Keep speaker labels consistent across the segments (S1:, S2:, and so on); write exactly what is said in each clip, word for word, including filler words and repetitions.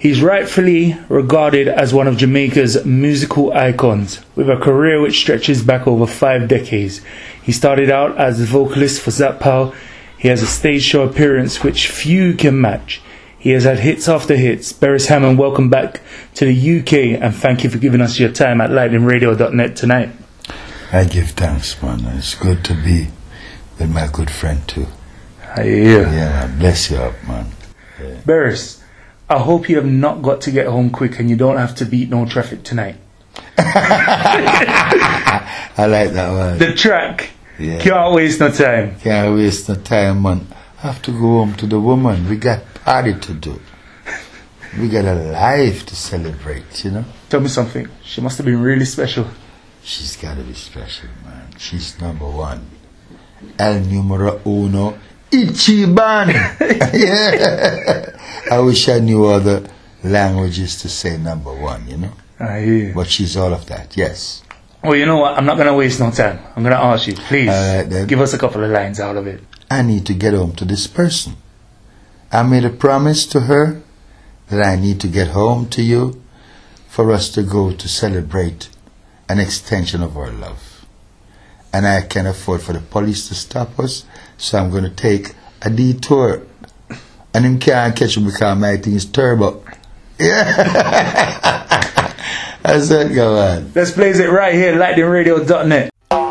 S1: He's rightfully regarded as one of Jamaica's musical icons, with a career which stretches back over five decades. He started out as the vocalist for Zap Pow. He has a stage show appearance which few can match. He has had hits after hits. Beres Hammond, welcome back to the U K, and thank you for giving us your time at lightning radio dot net tonight.
S2: I give thanks, man. It's good to be with my good friend too.
S1: I hear.
S2: Yeah, man. Bless you up, man. Yeah.
S1: Beres, I hope you have not got to get home quick and you don't have to beat no traffic tonight.
S2: I like that one.
S1: The track.
S2: Yeah.
S1: Can't waste no time.
S2: Can't waste no time, man. I have to go home to the woman. We got party to do. We got a life to celebrate, you know.
S1: Tell me something. She must have been really special.
S2: She's got to be special, man. She's number one. El numero uno. Ichiban. Yeah. I wish I knew other languages to say number one, you know.
S1: I hear.
S2: But she's all of that, yes.
S1: Well, you know what? I'm not going to waste no time. I'm going to ask you, please,
S2: All right,
S1: give us a couple of lines out of it.
S2: I need to get home to this person. I made a promise to her that I need to get home to you for us to go to celebrate an extension of our love. And I can't afford for the police to stop us, so I'm going to take a detour. And him can't catch me because my thing is turbo. Yeah. That's it, go on.
S1: Let's blaze it right here, lightning radio dot net.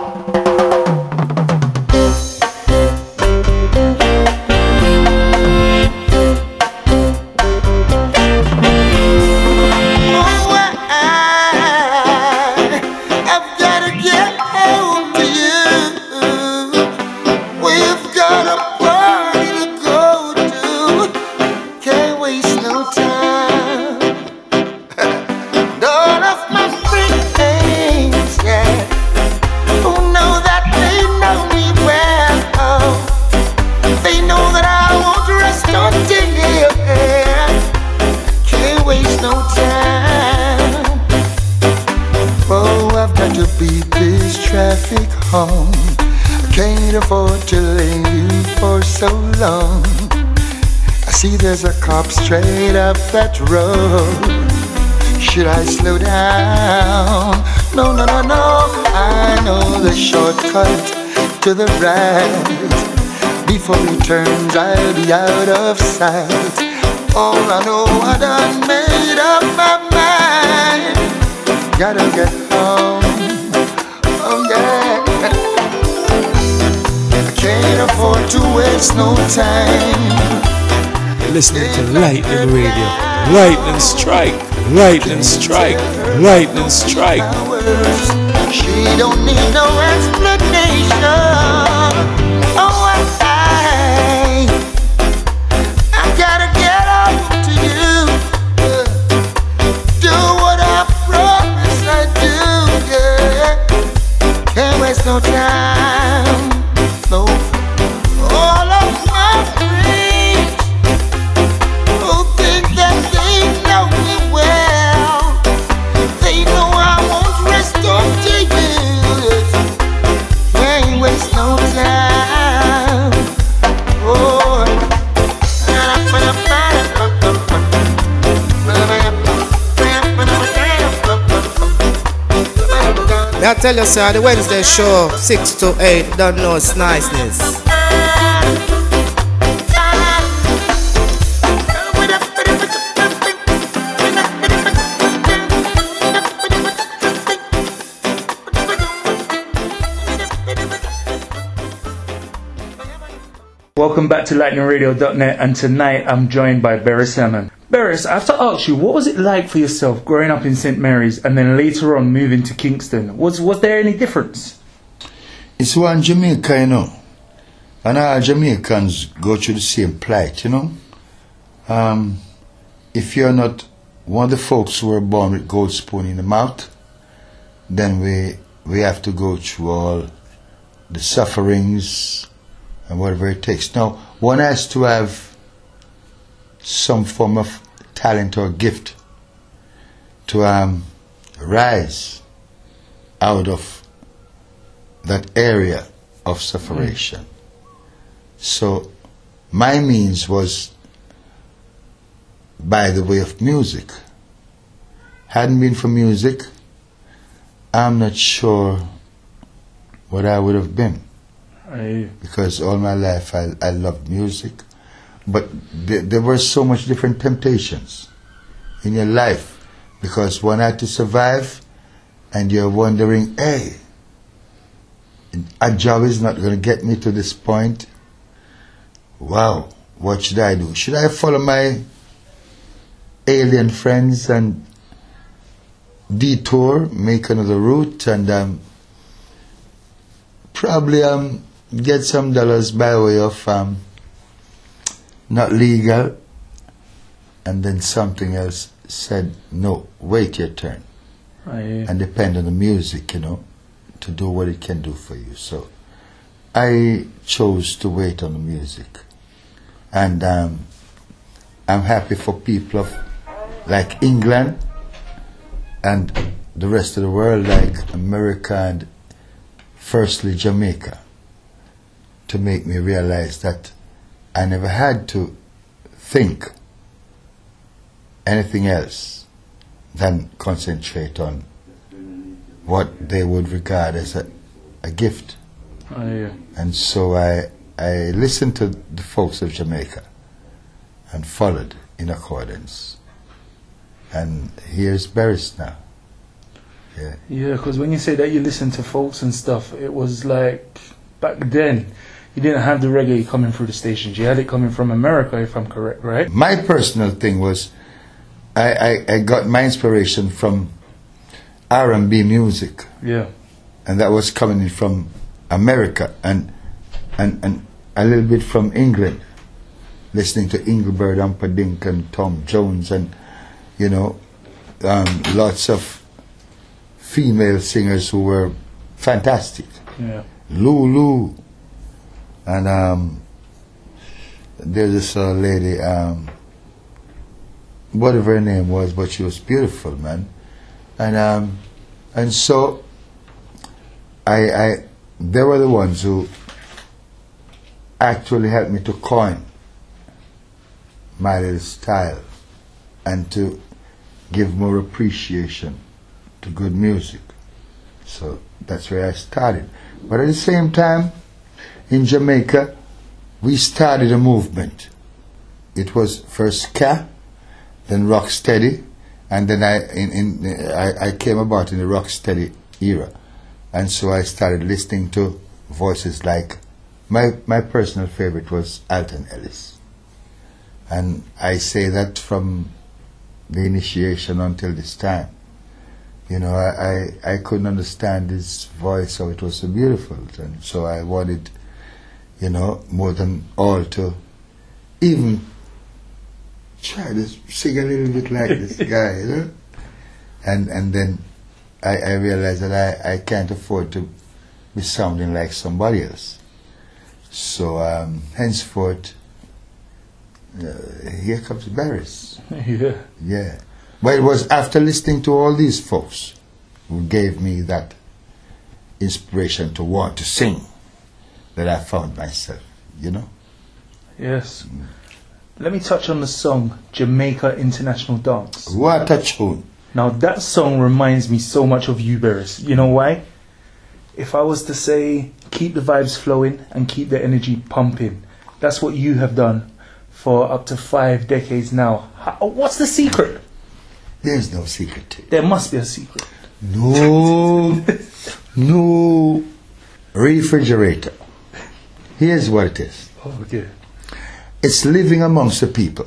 S2: I can't afford to leave you for so long. I see there's a cop straight up that road. Should I slow down? No, no, no, no. I know the shortcut to the right. Before he turns, I'll be out of sight. All I know, I done made up my mind. Gotta get home. Oh yeah. Can't afford to waste no time.
S3: You're listening to Lightning Radio. Lightning strike, lightning strike, lightning strike.
S2: She don't need no explanation. Oh, I, I gotta get up to you. Do what I promise I do. Yeah, can't waste no time. No. All of my friends who think that they know me well, they know I won't rest until you. I ain't waste no time. Oh,
S3: I tell you, sir, the Wednesday show, six to eight, don't know it's niceness.
S1: Welcome back to lightning radio dot net, and tonight I'm joined by Beres Hammond. Beres, I have to ask you, what was it like for yourself growing up in Saint Mary's and then later on moving to Kingston? Was was there any difference?
S2: It's one Jamaica, you know. And all Jamaicans go through the same plight, you know. Um, if you're not one of the folks who were born with gold spoon in the mouth, then we we have to go through all the sufferings and whatever it takes. Now, one has to have some form of talent or gift to um, rise out of that area of sufferation. Mm. So my means was by the way of music. Hadn't been for music, I'm not sure what I would have been.
S1: Aye.
S2: Because all my life I, I loved music. But there, there were so much different temptations in your life. Because one had to survive, and you're wondering, hey, a job is not going to get me to this point. Wow, what should I do? Should I follow my alien friends and detour, make another route, and um, probably um, get some dollars by way of um, not legal? And then something else said, no, wait your turn.
S1: Aye.
S2: And depend on the music, you know, to do what it can do for you. So I chose to wait on the music. And um, I'm happy for people of like England and the rest of the world, like America and firstly Jamaica, to make me realize that I never had to think anything else than concentrate on what they would regard as a, a gift.
S1: Aye.
S2: And so I I listened to the folks of Jamaica and followed in accordance. And here's Beres now. Yeah.
S1: Yeah, because when you say that you listen to folks and stuff, it was like back then you didn't have the reggae coming through the stations. You had it coming from America, if I'm correct, right?
S2: My personal thing was I, I, I got my inspiration from R and B music.
S1: Yeah.
S2: And that was coming in from America and and, and a little bit from England. Listening to Engelbert Humperdinck and Tom Jones and, you know, um, lots of female singers who were fantastic.
S1: Yeah.
S2: Lulu. And um, there's this uh, lady, um, whatever her name was, but she was beautiful, man. And um, and so I, I, they were the ones who actually helped me to coin my little style and to give more appreciation to good music. So that's where I started. But at the same time, in Jamaica, we started a movement. It was first ska, then rocksteady, and then I in, in I, I came about in the rocksteady era, and so I started listening to voices like my my personal favorite was Alton Ellis, and I say that from the initiation until this time. You know, I, I, I couldn't understand his voice, so it was so beautiful, and so I wanted, you know, more than all to even try to sing a little bit like this guy, you know. And and then I, I realized that I, I can't afford to be sounding like somebody else. So um, henceforth, uh, here comes Beres.
S1: Yeah.
S2: Yeah. But it was after listening to all these folks who gave me that inspiration to want to sing that I found myself, you know.
S1: Yes. Let me touch on the song Jamaica International Dance.
S2: What a tune.
S1: Now that song reminds me so much of you, Beres. You know why? If I was to say keep the vibes flowing and keep the energy pumping, that's what you have done for up to five decades now. How, what's the secret?
S2: There's no secret to it.
S1: There must be a secret.
S2: No, no refrigerator. Here's what it is.
S1: Oh, okay.
S2: It's living amongst the people.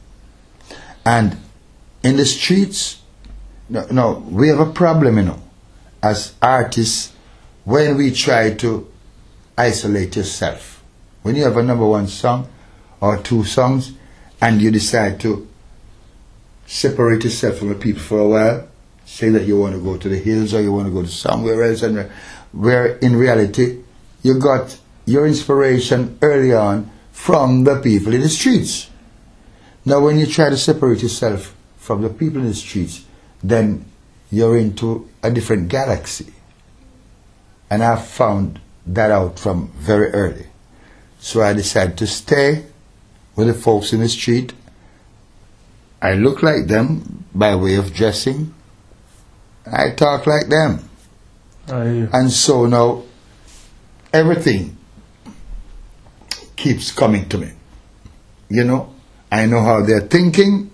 S2: And in the streets, no, no, we have a problem, you know, as artists, when we try to isolate yourself. When you have a number one song or two songs and you decide to separate yourself from the people for a while, say that you want to go to the hills or you want to go to somewhere else, and where in reality you got your inspiration early on from the people in the streets. Now when you try to separate yourself from the people in the streets, then you're into a different galaxy. And I found that out from very early. So I decided to stay with the folks in the street I look like them by way of dressing. I talk like them.
S1: I hear you.
S2: And so now, everything keeps coming to me. You know, I know how they're thinking.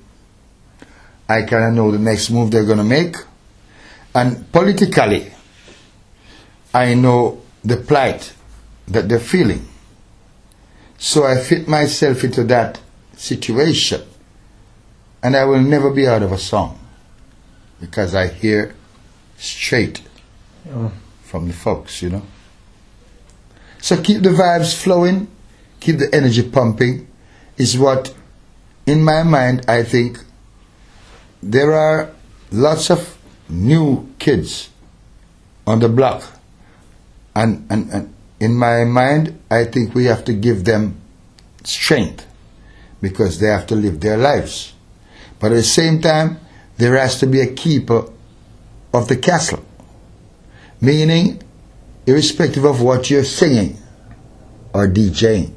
S2: I kind of know the next move they're going to make. And politically, I know the plight that they're feeling. So I fit myself into that situation. And I will never be out of a song. Because I hear straight
S1: Yeah.
S2: from the folks, you know. So keep the vibes flowing, keep the energy pumping, is what, in my mind, I think there are lots of new kids on the block. And, and, and in my mind, I think we have to give them strength because they have to live their lives. But at the same time, there has to be a keeper of the castle. Meaning, irrespective of what you're singing or DJing,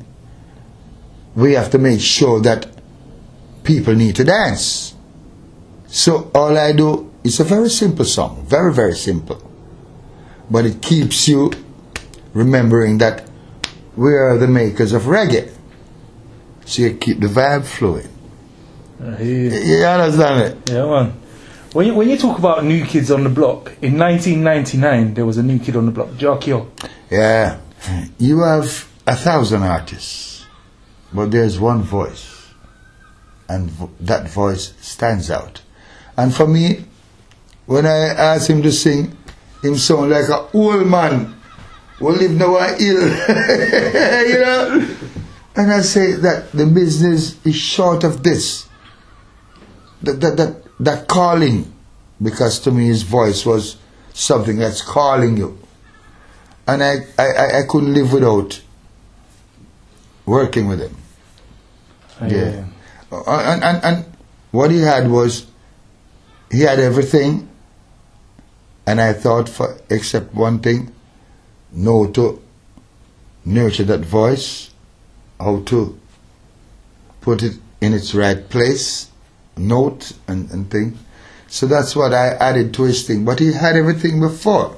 S2: we have to make sure that people need to dance. So all I do is a very simple song, very, very simple. But it keeps you remembering that we are the makers of reggae. So you keep the vibe flowing.
S1: I hear you.
S2: You understand it?
S1: Yeah, man. When you, when you talk about new kids on the block, in nineteen ninety-nine there was a new kid on the block, Jarkio.
S2: Yeah. You have a thousand artists, but there's one voice, and vo- that voice stands out. And for me, when I asked him to sing, him sound like an old man who live nowhere ill. You know? And I say that the business is short of this. That, that, that, that calling, because to me his voice was something that's calling you. And I, I, I couldn't live without working with him.
S1: I
S2: Yeah.
S1: hear you.
S2: And, and, and what he had was, he had everything, and I thought, for except one thing, know to nurture that voice, how to put it in its right place, note and, and thing. So that's what I added to his thing. But he had everything before.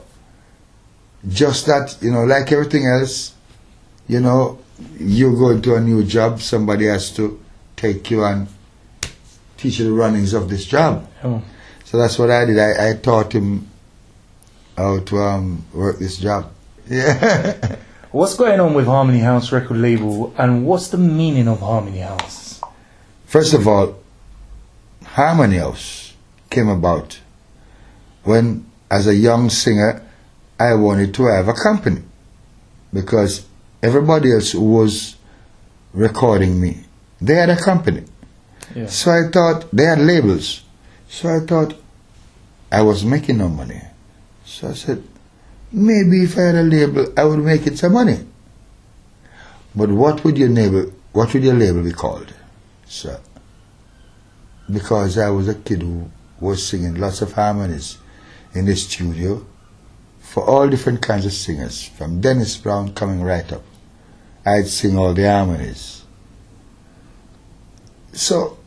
S2: Just that, you know, like everything else, you know, you go into a new job, somebody has to take you and teach you the runnings of this job.
S1: Oh.
S2: So that's what I did. I, I taught him how to um, work this job. Yeah.
S1: What's going on with Harmony House record label, and what's the meaning of Harmony House?
S2: First of all, Harmony House came about when, as a young singer, I wanted to have a company, because everybody else who was recording me, they had a company.
S1: Yeah.
S2: So I thought, they had labels. So I thought, I was making no money. So I said, maybe if I had a label, I would make it some money. But what would your label, what would your label be called, sir? Because I was a kid who was singing lots of harmonies in the studio for all different kinds of singers, from Dennis Brown coming right up. I'd sing all the harmonies. So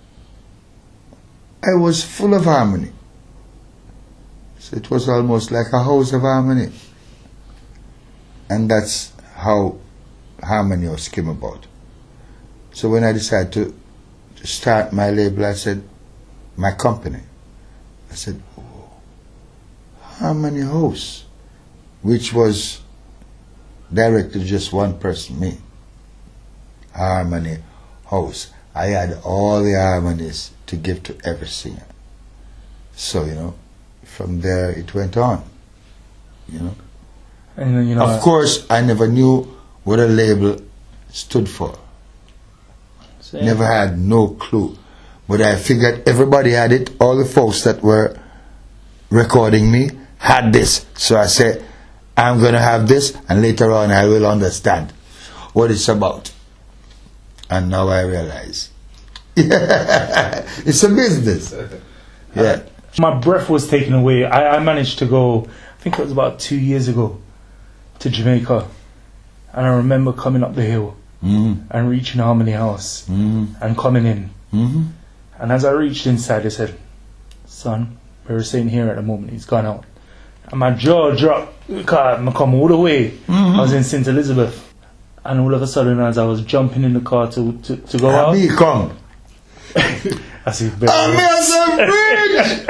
S2: I was full of harmony. So it was almost like a house of harmony. And that's how Harmony House came about. So when I decided to, to start my label, I said, my company, I said, oh, Harmony House, which was directed to just one person, me. Harmony House. I had all the harmonies to give to every singer. So, you know, from there it went on, you know.
S1: And then, you know,
S2: Of course, I never knew what a label stood for.
S1: same.
S2: Never had no clue. But I figured everybody had it. All the folks that were recording me had this. So I said, I'm going to have this, and later on I will understand what it's about. And now I realize. It's a business. Yeah.
S1: My breath was taken away. I, I managed to go, I think it was about two years ago, to Jamaica. And I remember coming up the hill
S2: Mm-hmm.
S1: and reaching Harmony House
S2: Mm-hmm.
S1: and coming in.
S2: Mm-hmm.
S1: And as I reached inside, they said, son, Barry Saint here at the moment, he's gone out. And my jaw dropped because I come all the way. Mm-hmm. I was in Saint Elizabeth. And all of a sudden, as I was jumping in the car to, to, to go out,
S2: me come.
S1: I see Barry.
S2: I'm a bridge!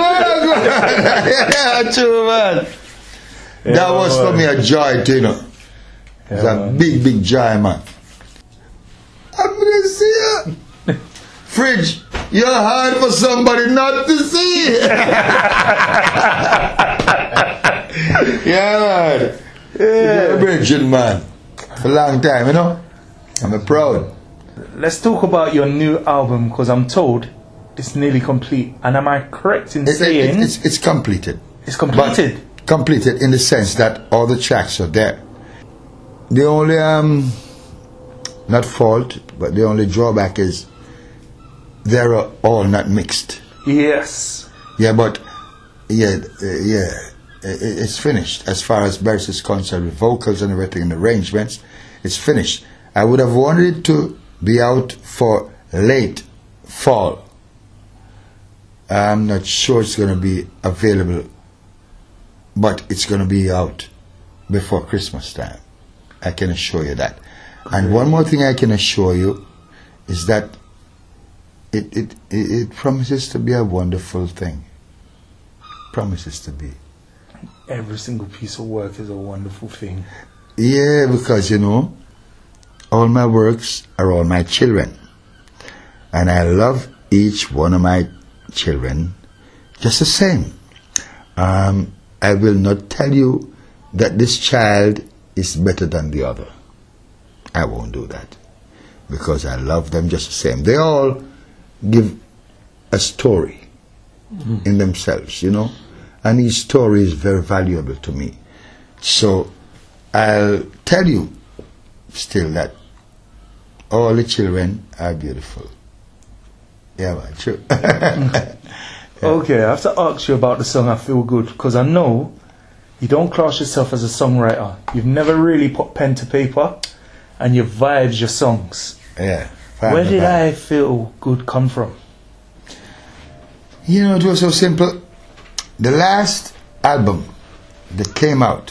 S2: Yeah, true, man. Yeah, that was man. For me a joy, you know. Yeah, it's a man. big, big joy, man. I'm going to see you. Fridge, you're hard for somebody not to see. Yeah, man. Yeah, Virgin, man. For a long time, you know. I'm proud.
S1: Let's talk about your new album, because I'm told it's nearly complete. And am I correct in
S2: it,
S1: saying...
S2: It, it's, it's completed.
S1: It's completed?
S2: But completed in the sense that all the tracks are there. The only, um, not fault, but the only drawback is they're all not mixed.
S1: Yes.
S2: Yeah, but, yeah, uh, yeah, it, it's finished. As far as Barry is concerned, with vocals and everything, and arrangements, it's finished. I would have wanted it to be out for late fall. I'm not sure it's going to be available, but it's going to be out before Christmas time. I can assure you that. And one more thing I can assure you is that it, it, it, it promises to be a wonderful thing. Promises to be.
S1: Every single piece of work is a wonderful thing.
S2: Yeah, because, you know, all my works are all my children. And I love each one of my children just the same. Um, I will not tell you that this child is better than the other. I won't do that. Because I love them just the same. They all give a story mm. in themselves, you know. And each story is very valuable to me. So I'll tell you still that all the children are beautiful. Yeah, man, true. Yeah.
S1: Okay, I have to ask you about the song I Feel Good, because I know you don't class yourself as a songwriter. You've never really put pen to paper, and you vibes your songs.
S2: Yeah.
S1: Where did I Feel Good come from?
S2: You know, it was so simple. The last album that came out,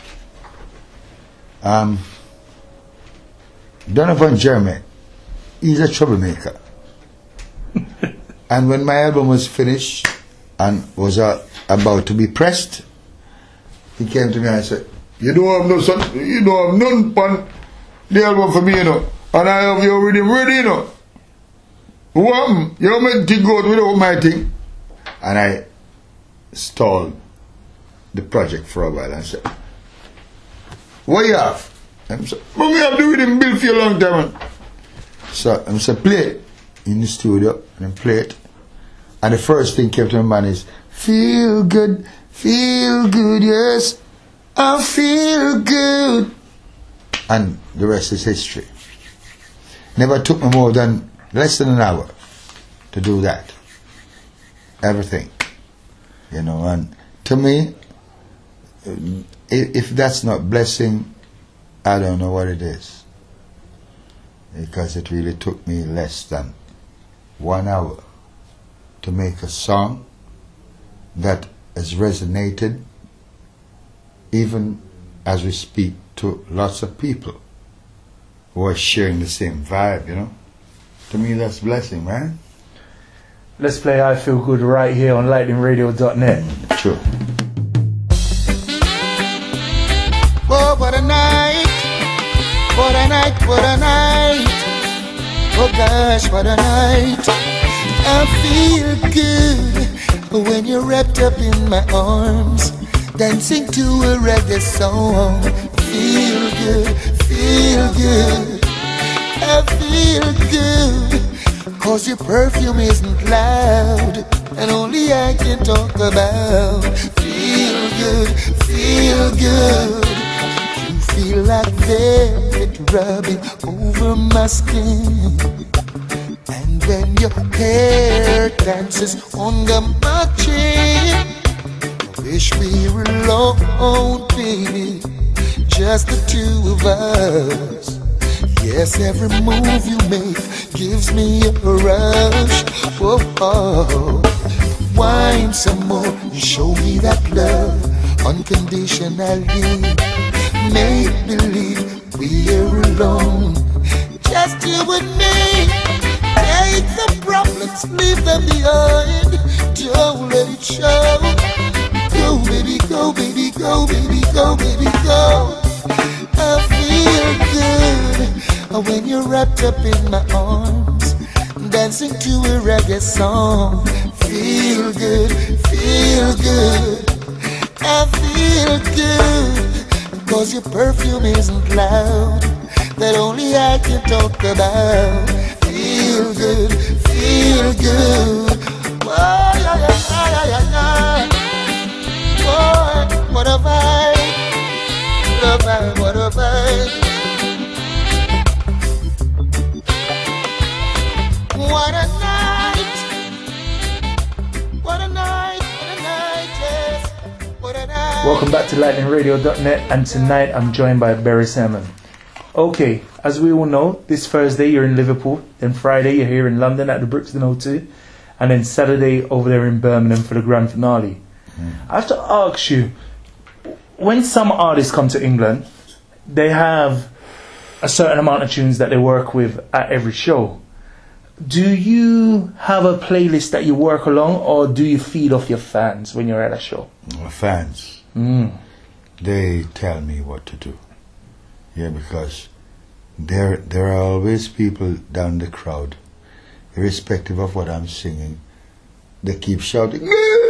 S2: um, Donovan Jeremy, he's a troublemaker. And when my album was finished and was uh, about to be pressed, he came to me and said, "You don't have no son, you don't have none on the album for me, you know, and I have your rhythm ready, you know. What? You don't make things go without my thing." And I stalled the project for a while and said, "What you have?" I said, "But we have the rhythm built for a long time." So I said, "Play it in the studio," and play it. And the first thing came to my mind is, "Feel good, feel good, yes, I feel good." And the rest is history. Never took me more than less than an hour to do that. Everything. You know, and to me, if that's not blessing, I don't know what it is. Because it really took me less than one hour to make a song that has resonated, even as we speak, to lots of people who are sharing the same vibe, you know. To me, that's blessing, man.
S1: Let's play I Feel Good right here on lightning radio dot net.
S2: Sure.
S4: Oh, what a night. What a night, what a night. Oh gosh, what a night. I feel good when you're wrapped up in my arms, dancing to a reggae song. Feel good, feel good. I feel good, cause your perfume isn't loud, and only I can talk about. Feel good, feel good. You feel like velvet rubbing over my skin, and when your hair dances under my chin, I wish we were alone, baby, just the two of us. Yes, every move you make gives me a rush. Whoa, oh. Wine some more, you show me that love unconditionally. Make believe we're alone, just you and me. Take the problems, leave them behind. Don't let it show. Go, baby, go, baby, go, baby, go, baby, go. I feel good when you're wrapped up in my arms, dancing to a reggae song. Feel good, feel good. I feel good, cause your perfume isn't loud, that only I can talk about. Feel good, feel good. Oh, yeah, yeah, yeah, yeah, yeah. Oh, what a vibe, what a vibe, what a vibe. What a night, what a night, what a night, yes, what a night.
S1: Welcome back to lightning radio dot net, and tonight I'm joined by Barry Salmon. Okay, as we all know, this Thursday you're in Liverpool, then Friday you're here in London at the Brixton O two, and then Saturday over there in Birmingham for the grand finale. Mm. I have to ask you, when some artists come to England, they have a certain amount of tunes that they work with at every show. Do you have a playlist that you work along, or do you feed off your fans when you're at a show?
S2: My fans,
S1: Mm.
S2: they tell me what to do. Yeah, because there there are always people down the crowd, irrespective of what I'm singing, they keep shouting.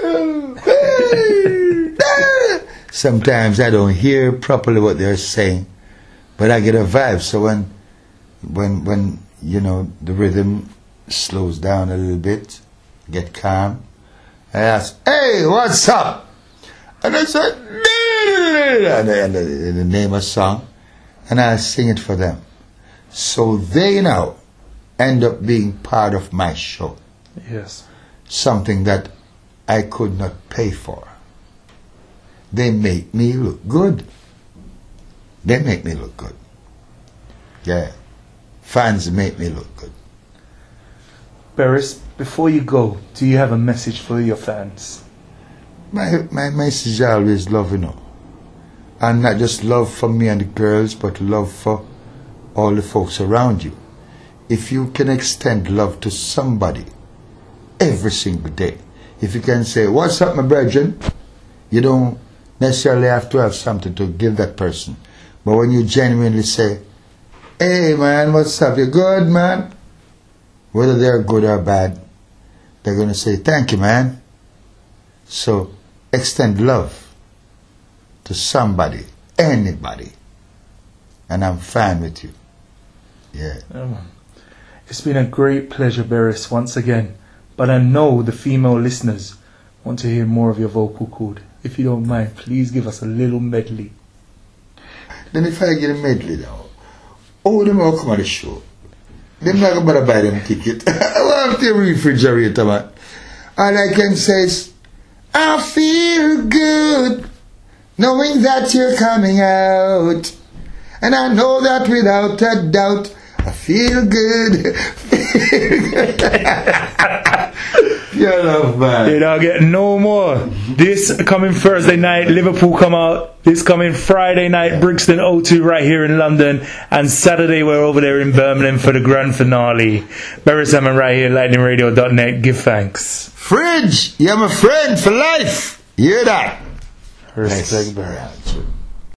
S2: Sometimes I don't hear properly what they're saying, but I get a vibe. So when when when you know the rhythm slows down a little bit, get calm, I ask, "Hey, what's up?" And I say, and I, and I, and I name a song, and I sing it for them. So they now end up being part of my show.
S1: Yes.
S2: Something that I could not pay for. They make me look good. They make me look good. Yeah. Fans make me look good.
S1: Barris, before you go, do you have a message for your fans?
S2: My my message is always love, you know. And not just love for me and the girls, but love for all the folks around you. If you can extend love to somebody every single day, if you can say, "What's up, my brethren?" You don't necessarily have to have something to give that person. But when you genuinely say, "Hey, man, what's up? You good, man?" Whether they're good or bad, they're going to say, "Thank you, man." So, extend love to somebody, anybody, and I'm fine with you. Yeah.
S1: Oh, it's been a great pleasure, Barris, once again. But I know the female listeners want to hear more of your vocal cord. If you don't mind, please give us a little medley.
S2: Then if I get a medley now, all them all come on the show. Them not going to buy them ticket. I want the refrigerator, man. All I can say is, I feel good knowing that you're coming out. And I know that without a doubt, I feel good. Your love, man.
S1: You don't get no more. This coming Thursday night, Liverpool come out. This coming Friday night, Brixton O two right here in London. And Saturday, we're over there in Birmingham for the grand finale. Barry Salmon right here, lightning radio dot net. Give thanks.
S2: Fridge, you're my friend for life. You hear that?
S1: Respect, Barry.
S2: Yes.